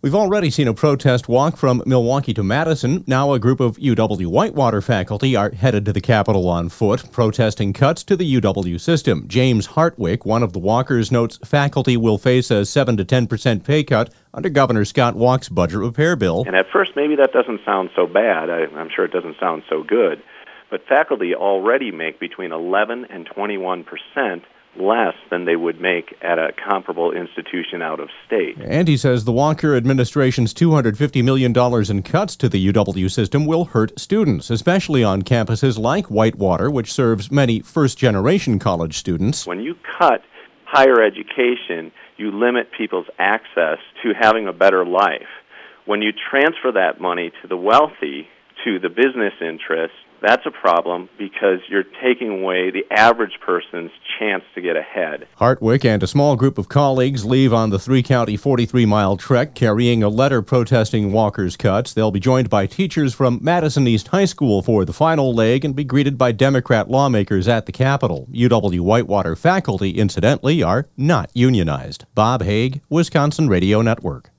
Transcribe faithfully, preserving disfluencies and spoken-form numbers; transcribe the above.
We've already seen a protest walk from Milwaukee to Madison. Now a group of U W-Whitewater faculty are headed to the Capitol on foot, protesting cuts to the U W system. James Hartwick, one of the walkers, notes faculty will face a seven to ten percent pay cut under Governor Scott Walker's budget repair bill. And at first, maybe that doesn't sound so bad. I, I'm sure it doesn't sound so good. But faculty already make between eleven and twenty-one percent less than they would make at a comparable institution out of state. And he says the Walker administration's two hundred fifty million dollars in cuts to the U W system will hurt students, especially on campuses like Whitewater, which serves many first-generation college students. When you cut higher education, you limit people's access to having a better life. When you transfer that money to the wealthy, to the business interests, that's a problem because you're taking away the average person's chance to get ahead. Hartwick and a small group of colleagues leave on the three-county forty-three mile trek carrying a letter protesting Walker's cuts. They'll be joined by teachers from Madison East High School for the final leg and be greeted by Democrat lawmakers at the Capitol. U W-Whitewater faculty, incidentally, are not unionized. Bob Haig, Wisconsin Radio Network.